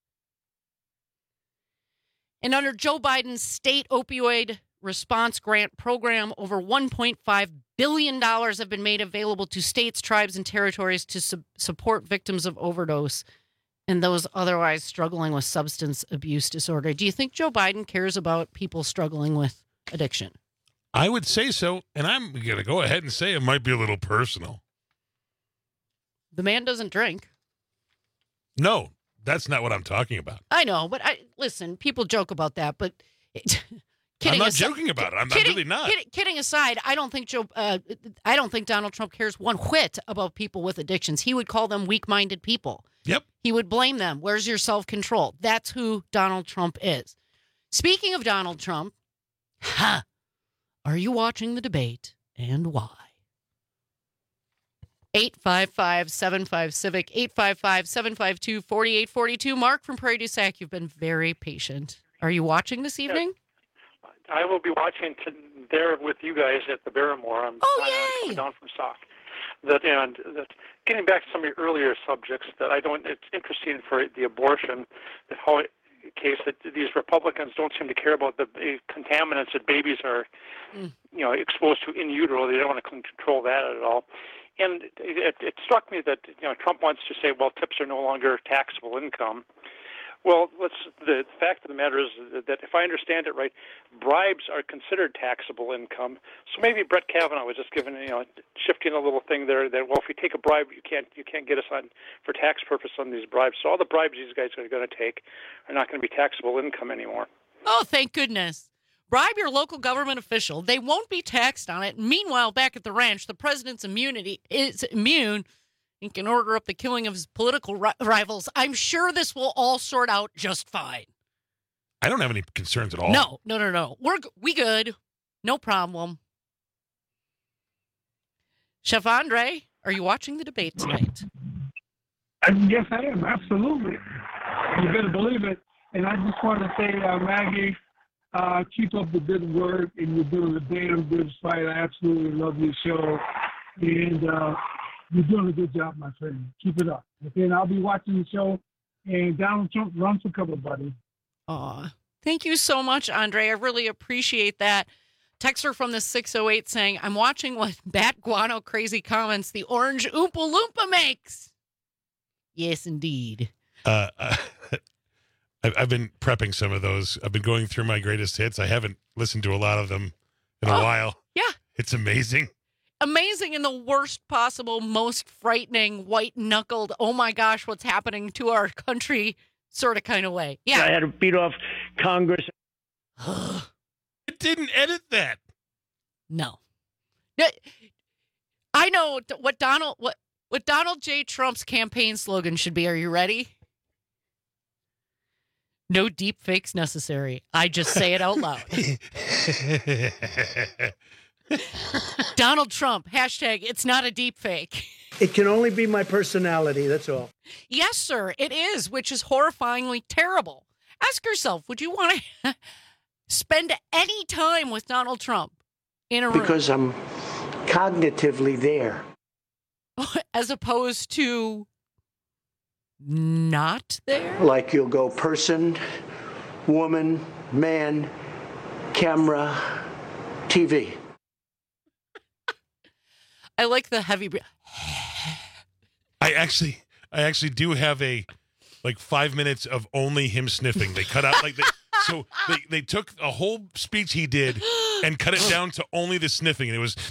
And under Joe Biden's state opioid response grant program, over one point five billion dollars have been made available to states, tribes, and territories to su- support victims of overdose and those otherwise struggling with substance abuse disorder. Do you think Joe Biden cares about people struggling with addiction? I would say so, and I'm going to go ahead and say it might be a little personal. The man doesn't drink. No, that's not what I'm talking about. I know, but I listen, people joke about that, but it, I'm not aside, joking about it. I'm kidding, not really not. Kidding, kidding aside, I don't think Joe uh, I don't think Donald Trump cares one whit about people with addictions. He would call them weak-minded people. Yep. He would blame them. Where's your self-control? That's who Donald Trump is. Speaking of Donald Trump, ha, are you watching the debate and why? eight five five, seven five, CIVIC, eight five five, seven five two, four eight four two. Mark from Prairie du Sac, you've been very patient. Are you watching this evening? I will be watching to, there with you guys at the Barrymore. I'm oh, yay! down from Sauk. That and that. Getting back to some of your earlier subjects, that I don't. It's interesting for the abortion, that how it, case that these Republicans don't seem to care about the contaminants that babies are, mm. you know, exposed to in utero. They don't want to control that at all. And it, it struck me that, you know, Trump wants to say, well, tips are no longer taxable income. Well, let's, the fact of the matter is that if I understand it right, bribes are considered taxable income. So maybe Brett Kavanaugh was just giving, you know, shifting a little thing there that, well, if we take a bribe, you can't you can't get us on for tax purpose on these bribes. So all the bribes these guys are going to take are not going to be taxable income anymore. Oh, thank goodness. Bribe your local government official. They won't be taxed on it. Meanwhile, back at the ranch, the president's immunity is immune and can order up the killing of his political ri- rivals. I'm sure this will all sort out just fine. I don't have any concerns at all. No, no, no, no. We're we good. No problem. Chef Andre, are you watching the debate tonight? Uh, yes, I am. Absolutely. You better believe it. And I just want to say, uh, Maggie, uh, keep up the good work, and you're doing a damn good fight. I absolutely love your show. And, uh, you're doing a good job, my friend. Keep it up. Okay, and I'll be watching the show. And Donald Trump runs for cover, buddy. Aw, thank you so much, Andre. I really appreciate that. Texter from the six oh eight saying, I'm watching what Bat Guano Crazy comments the orange Oompa Loompa makes. Yes, indeed. Uh, uh, I've been prepping some of those. I've been going through my greatest hits. I haven't listened to a lot of them in a oh, while. Yeah. It's amazing. Amazing in the worst possible, most frightening, white-knuckled, oh my gosh, what's happening to our country sort of kind of way. Yeah. I had to beat off Congress. It didn't edit that. No. I know what Donald what, what Donald J. Trump's campaign slogan should be. Are you ready? No deep fakes necessary. I just say it out loud. Donald Trump, hashtag, it's not a deep fake. It can only be my personality, that's all. Yes, sir, it is, which is horrifyingly terrible. Ask yourself, would you want to spend any time with Donald Trump in a room? Because I'm cognitively there. As opposed to not there? Like you'll go person, woman, man, camera, T V. I like the heavy breath. I actually, I actually do have a, like five minutes of only him sniffing. They cut out like they, so they they took a whole speech he did and cut it down to only the sniffing, and it was.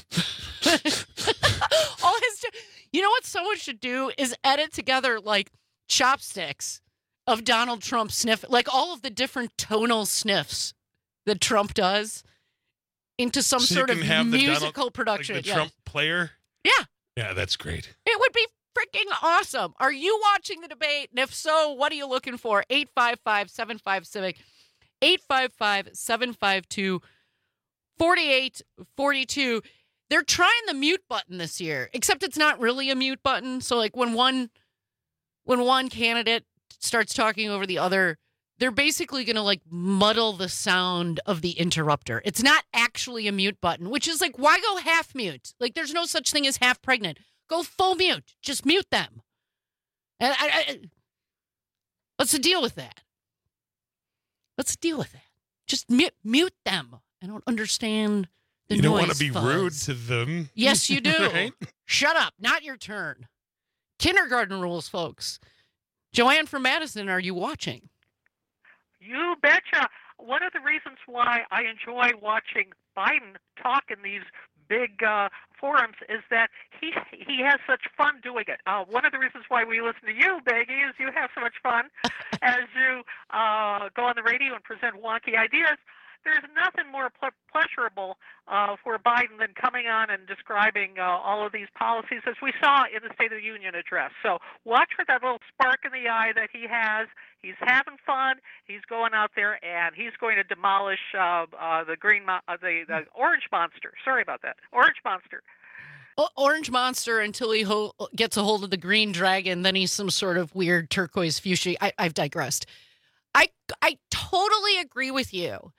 All his, you know what someone should do is edit together like chopsticks of Donald Trump sniff, like all of the different tonal sniffs that Trump does into some so sort of musical Donald, production. Like the yes. Trump player. Yeah. Yeah, that's great. It would be freaking awesome. Are you watching the debate? And if so, what are you looking for? eight five five, seven five, civic, eight five five, seven five two, four eight four two. They're trying the mute button this year, except it's not really a mute button. So like when one when one candidate starts talking over the other, they're basically going to like muddle the sound of the interrupter. It's not actually a mute button, which is like, why go half mute? Like there's no such thing as half pregnant. Go full mute. Just mute them. And I, I, what's the deal with that? What's the deal with that? Just mute, mute them. I don't understand the you noise. don't want to be fuzz. rude to them. Yes, you do. Right? Shut up. Not your turn. Kindergarten rules, folks. Joanne from Madison, are you watching? You betcha. One of the reasons why I enjoy watching Biden talk in these big uh, forums is that he he has such fun doing it. Uh, one of the reasons why we listen to you, Baggy, is you have so much fun as you uh, go on the radio and present wonky ideas. There's nothing more ple- pleasurable uh, for Biden than coming on and describing uh, all of these policies, as we saw in the State of the Union address. So watch for that little spark in the eye that he has. He's having fun. He's going out there and he's going to demolish uh, uh, the green, mo- uh, the, the orange monster. Sorry about that, orange monster. O- orange monster until he ho- gets a hold of the green dragon. Then he's some sort of weird turquoise fuchsia. I- I've digressed. I I totally agree with you.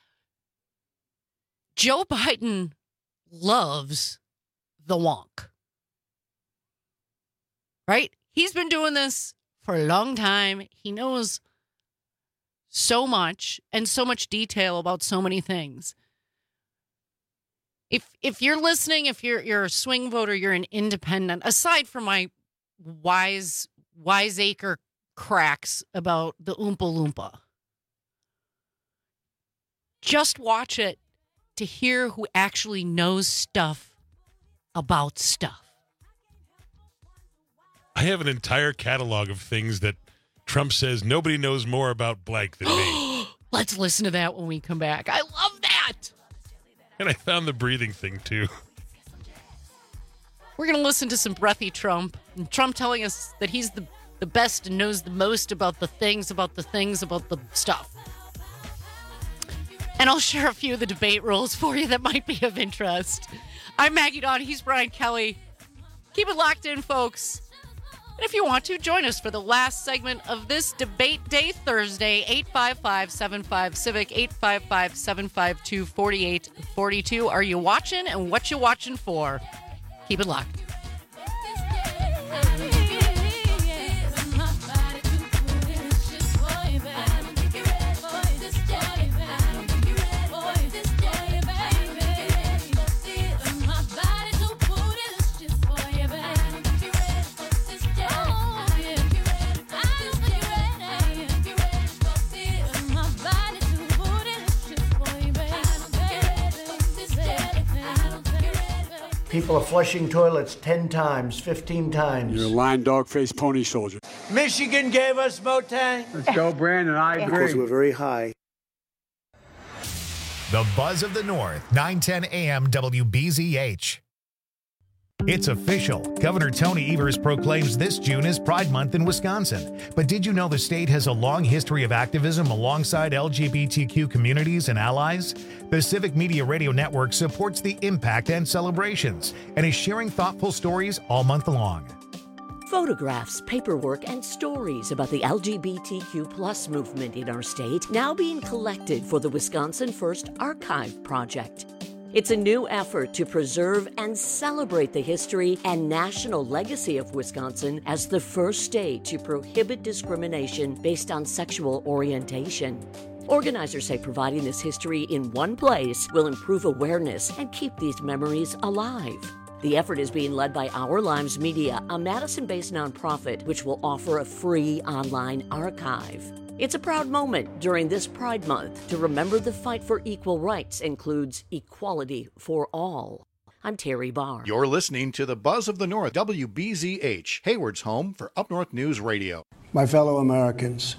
Joe Biden loves the wonk, right? He's been doing this for a long time. He knows so much and so much detail about so many things. If if you're listening, if you're you're a swing voter, you're an independent, aside from my wise wiseacre cracks about the Oompa Loompa, just watch it to hear who actually knows stuff about stuff. I have an entire catalog of things that Trump says nobody knows more about blank than me. Let's listen to that when we come back. I love that. And I found the breathing thing, too. We're going to listen to some breathy Trump. And Trump telling us that he's the, the best and knows the most about the things, about the things, about the stuff. And I'll share a few of the debate rules for you that might be of interest. I'm Maggie Dawn. He's Brian Kelly. Keep it locked in, folks. And if you want to, join us for the last segment of this Debate Day Thursday, eight five five, seven five, civic, eight five five, seven five two, four eight four two. Are you watching, and what you watching for? Keep it locked. People are flushing toilets ten times, fifteen times. You're a lying dog-faced pony soldier. Michigan gave us Motang. Let's go, Brandon. I agree. Because we're very high. The Buzz of the North, nine ten a.m. W B Z H. It's official. Governor Tony Evers proclaims this June is Pride Month in Wisconsin. But did you know the state has a long history of activism alongside L G B T Q communities and allies? The Civic Media Radio Network supports the impact and celebrations and is sharing thoughtful stories all month long. Photographs, paperwork, and stories about the L G B T Q plus movement in our state now being collected for the Wisconsin First Archive Project. It's a new effort to preserve and celebrate the history and national legacy of Wisconsin as the first state to prohibit discrimination based on sexual orientation. Organizers say providing this history in one place will improve awareness and keep these memories alive. The effort is being led by Our Lives Media, a Madison-based nonprofit which will offer a free online archive. It's a proud moment during this Pride Month to remember the fight for equal rights includes equality for all. I'm Terry Barr. You're listening to the Buzz of the North, W B Z H, Hayward's home for Up North News Radio. My fellow Americans,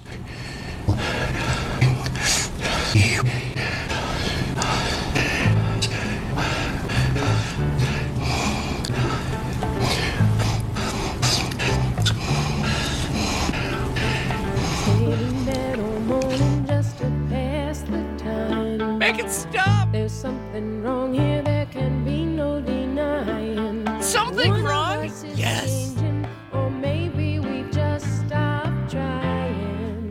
Make it stop! There's something wrong here, there can be no denying. Something One wrong? Of us is Yes. changing, or maybe we just stopped trying.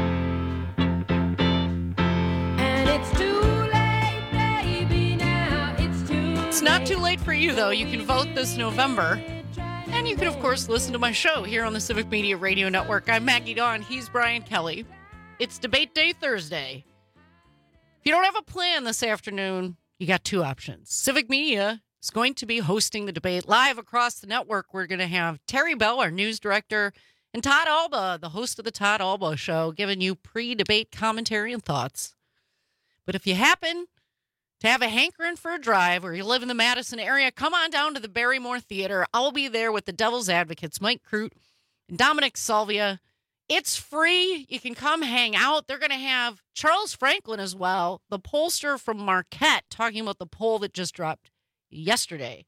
And it's too late, baby, now it's too It's not too late for you, though. You can vote this November. And you can, of course, listen to my show here on the Civic Media Radio Network. I'm Maggie Dawn. He's Brian Kelly. It's Debate Day Thursday. If you don't have a plan this afternoon, you got two options. Civic Media is going to be hosting the debate live across the network. We're going to have Terry Bell, our news director, and Todd Alba, the host of the Todd Alba Show, giving you pre-debate commentary and thoughts. But if you happen to have a hankering for a drive or you live in the Madison area, come on down to the Barrymore Theater. I'll be there with the Devil's Advocates, Mike Crute and Dominic Salvia. It's free. You can come hang out. They're going to have Charles Franklin as well, the pollster from Marquette, talking about the poll that just dropped yesterday.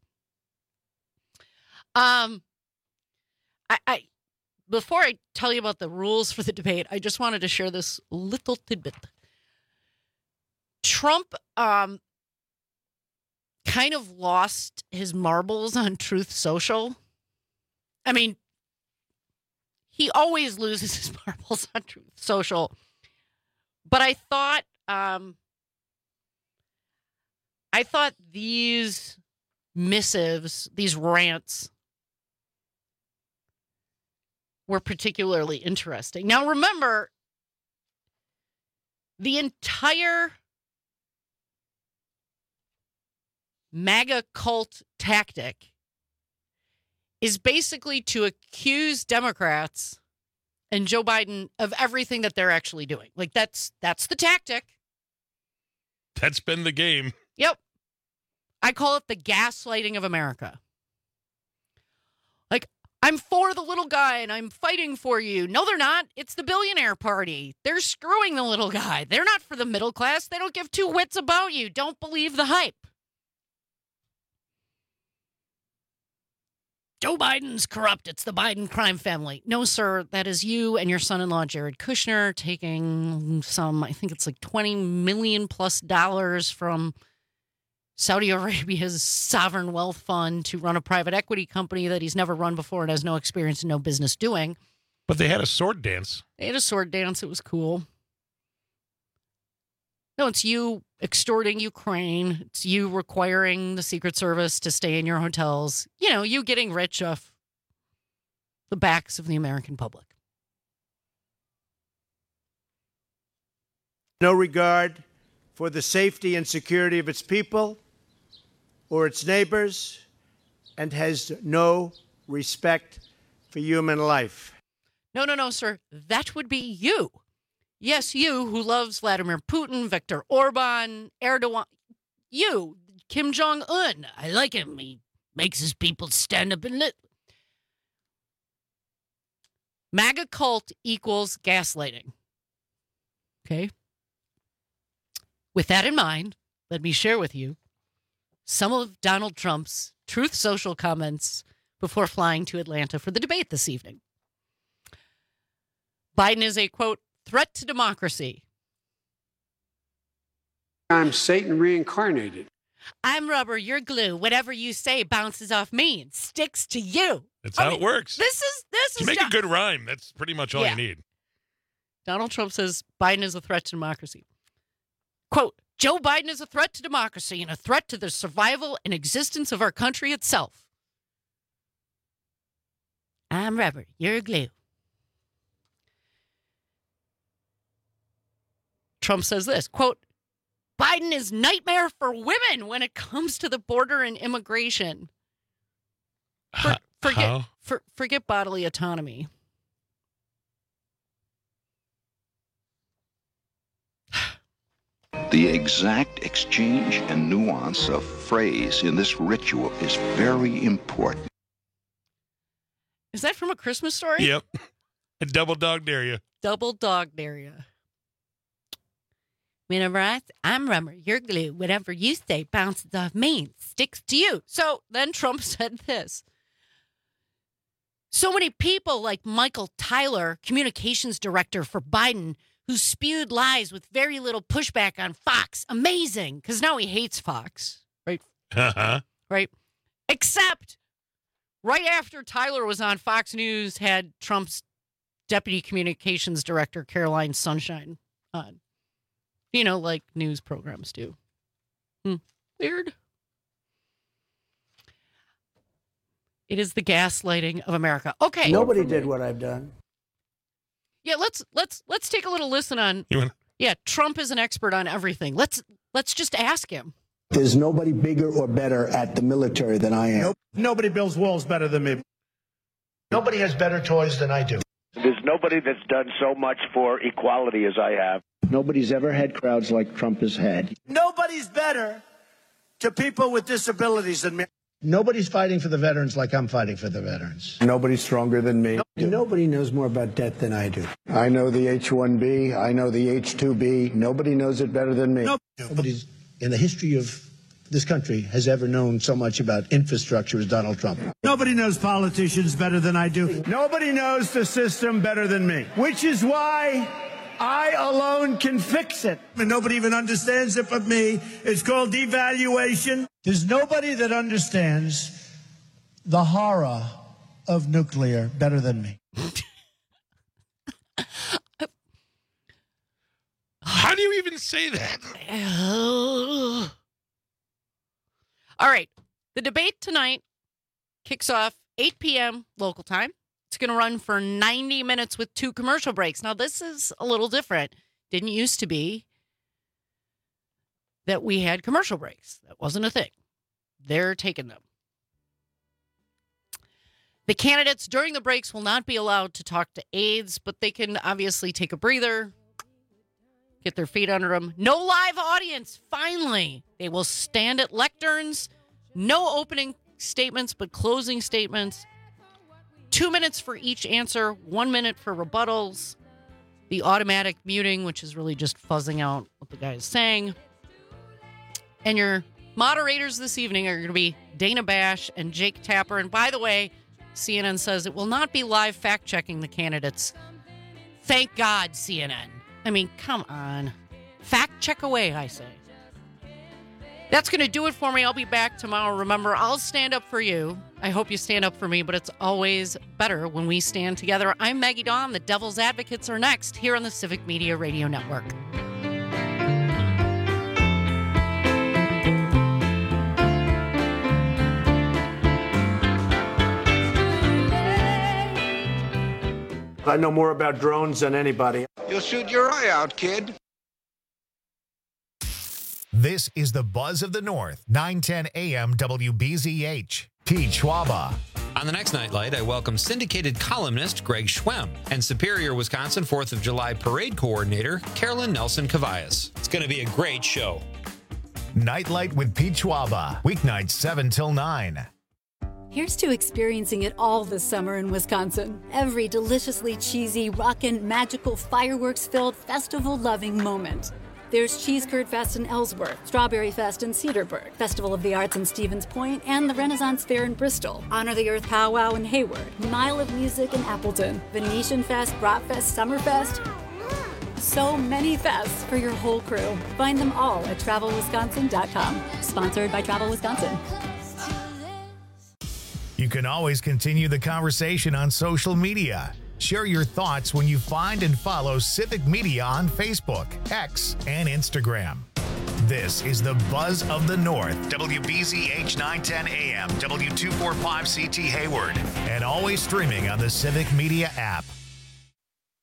Um, I, I before I tell you about the rules for the debate, I just wanted to share this little tidbit. Trump um, kind of lost his marbles on Truth Social. I mean, he always loses his marbles on Truth Social. But I thought, um, I thought these missives, these rants, were particularly interesting. Now, remember, the entire MAGA cult tactic is basically to accuse Democrats and Joe Biden of everything that they're actually doing. Like, that's that's the tactic. That's been the game. Yep. I call it the gaslighting of America. Like, I'm for the little guy and I'm fighting for you. No, they're not. It's the billionaire party. They're screwing the little guy. They're not for the middle class. They don't give two wits about you. Don't believe the hype. Joe Biden's corrupt. It's the Biden crime family. No, sir. That is you and your son-in-law, Jared Kushner, taking some, I think it's like twenty million plus dollars from Saudi Arabia's sovereign wealth fund to run a private equity company that he's never run before and has no experience and no business doing. But they had a sword dance. They had a sword dance. It was cool. No, it's you extorting Ukraine. It's you requiring the Secret Service to stay in your hotels. You know, you getting rich off the backs of the American public. No regard for the safety and security of its people or its neighbors, and has no respect for human life. No, no, no, sir. That would be you. Yes, you who loves Vladimir Putin, Viktor Orban, Erdogan. You, Kim Jong-un. I like him. He makes his people stand up and lit. MAGA cult equals gaslighting. Okay? With that in mind, let me share with you some of Donald Trump's Truth Social comments before flying to Atlanta for the debate this evening. Biden is a, quote, threat to democracy. I'm Satan reincarnated. I'm rubber, you're glue. Whatever you say bounces off me and sticks to you. That's I how mean, it works. This is this To is make Don- a good rhyme, that's pretty much all Yeah. you need. Donald Trump says Biden is a threat to democracy. Quote, Joe Biden is a threat to democracy and a threat to the survival and existence of our country itself. I'm rubber, you're glue. Trump says this, quote, Biden is nightmare for women when it comes to the border and immigration. For, forget, How? for, forget bodily autonomy. The exact exchange and nuance of phrase in this ritual is very important. Is that from A Christmas Story? Yep. A double dog dare you. Double dog dare you. Whenever I, I'm rubber, you're glue. Whatever you say bounces off me and sticks to you. So then Trump said this. So many people like Michael Tyler, communications director for Biden, who spewed lies with very little pushback on Fox. Amazing, because now he hates Fox, right? Uh-huh. Right? Except right after Tyler was on Fox News, had Trump's deputy communications director, Caroline Sunshine, on. You know, like news programs do. Hmm. Weird. It is the gaslighting of America. Okay. Nobody did what I've done. Yeah, let's let's let's take a little listen on. You want? Yeah, Trump is an expert on everything. Let's let's just ask him. There's nobody bigger or better at the military than I am. Nope. Nobody builds walls better than me. Nobody has better toys than I do. There's nobody that's done so much for equality as I have. Nobody's ever had crowds like Trump has had. Nobody's better to people with disabilities than me. Nobody's fighting for the veterans like I'm fighting for the veterans. Nobody's stronger than me. Nobody knows more about debt than I do. I know the H one B. I know the H two B. Nobody knows it better than me. Nobody's in the history of this country has ever known so much about infrastructure as Donald Trump. Nobody knows politicians better than I do. Nobody knows the system better than me, which is why I alone can fix it. And nobody even understands it but me. It's called devaluation. There's nobody that understands the horror of nuclear better than me. How do you even say that? All right. The debate tonight kicks off eight p.m. local time. It's going to run for ninety minutes with two commercial breaks. Now, this is a little different. Didn't used to be that we had commercial breaks. That wasn't a thing. They're taking them. The candidates during the breaks will not be allowed to talk to aides, but they can obviously take a breather, get their feet under them. No live audience, finally. They will stand at lecterns. No opening statements, but closing statements. Two minutes for each answer, one minute for rebuttals. The automatic muting, which is really just fuzzing out what the guy is saying. And your moderators this evening are going to be Dana Bash and Jake Tapper. And by the way, C N N says it will not be live fact-checking the candidates. Thank God, C N N. I mean, come on. Fact check away, I say. That's going to do it for me. I'll be back tomorrow. Remember, I'll stand up for you. I hope you stand up for me, but it's always better when we stand together. I'm Maggie Dawn. The Devil's Advocates are next here on the Civic Media Radio Network. I know more about drones than anybody. You'll shoot your eye out, kid. This is the Buzz of the North, nine ten a.m. W B Z H. Pete Schwaba. On the next Nightlight, I welcome syndicated columnist Greg Schwem and Superior, Wisconsin fourth of July Parade Coordinator Carolyn Nelson Cavaias. It's going to be a great show. Nightlight with Pete Schwaba. Weeknights seven till nine. Here's to experiencing it all this summer in Wisconsin. Every deliciously cheesy, rockin', magical, fireworks-filled, festival-loving moment. There's Cheese Curd Fest in Ellsworth, Strawberry Fest in Cedarburg, Festival of the Arts in Stevens Point, and the Renaissance Fair in Bristol, Honor the Earth Powwow in Hayward, Mile of Music in Appleton, Venetian Fest, Bratfest, Summerfest. So many fests for your whole crew. Find them all at travel wisconsin dot com. Sponsored by Travel Wisconsin. You can always continue the conversation on social media. Share your thoughts when you find and follow Civic Media on Facebook, X, and Instagram. This is the Buzz of the North, W B Z H nine ten A M, W two forty-five C T Hayward, and always streaming on the Civic Media app.